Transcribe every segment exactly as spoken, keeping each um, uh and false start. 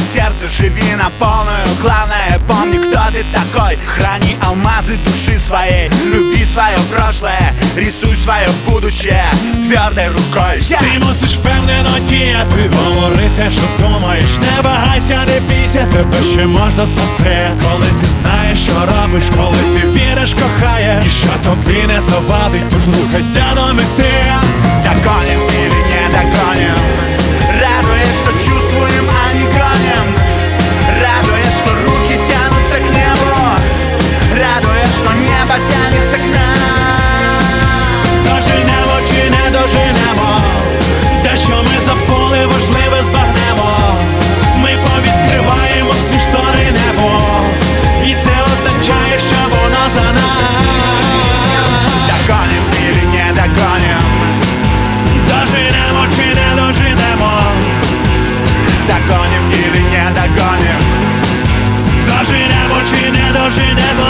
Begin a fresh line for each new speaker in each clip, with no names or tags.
сердце, живи на полную. Главное, помни, кто ты такой. Храни алмазы души своей, люби свое прошлое, рисуй свое будущее твердой рукой. yeah.
Ти мусиш впевнено діяти, говори те, що думаєш. Не вагайся, не бійся, тебе ще можна спасти. Коли ти знаєш, що робиш, коли ти віриш, кохаєш, ніщо тобі не завадить, тож рухайся до мети.
Догоним или не догоним, радуясь, что чувствуем, а не гоним. Радуясь, что руки тянутся к небу, радуясь, что небо тянется к нам.
Доженемо чи не доженемо, те, що ми забули, важливе збагнемо. Ми повідкриваємо всі штори небо, і це означає, що воно за нас.
Догоним или не догоним,
доженемо чи не доженемо,
догоним или не догоним,
доженемо чи не доженемо.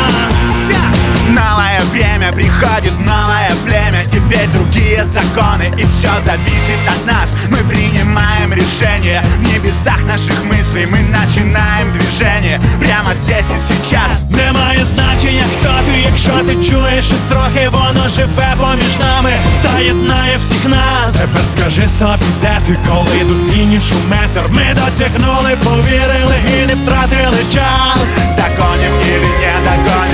Новое время, приходит новое племя. Теперь другие законы, и все зависит от нас. Мы принимаем решения в небесах наших мыслей. Мы начинаем движение прямо здесь и сейчас.
Немає значення, хто ти, якщо ти чуєш, що трохи воно живе поміж нами та єднає всіх нас. Тепер скажи собі, де ти, коли до фінішу метр ми досягнули, повірили і не втратили час.
Догоним или не догоним,